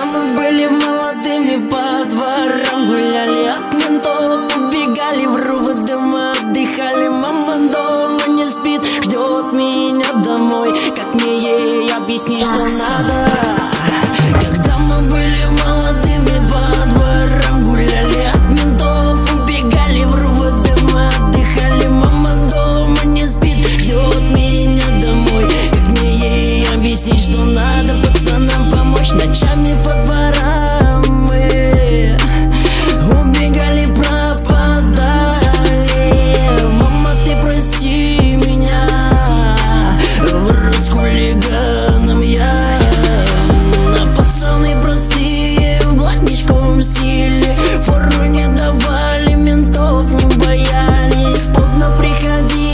мы были молодыми, по дворам гуляли, от ментов убегали, в РУВД мы отдыхали. Мама дома не спит, ждет меня домой. Как мне ей объяснить, что надо? Когда мы были молодыми, по дворам гуляли, от ментов убегали, в РУВД мы отдыхали. Мама дома не спит, ждет меня домой. Как мне ей объяснить, что надо пацанам помочь? Ночами по дворам мы убегали, пропадали. Мама, ты прости меня, вру с хулиганом я. А пацаны простые в блатничковом стиле, фору не давали, ментов не боялись. Поздно приходили,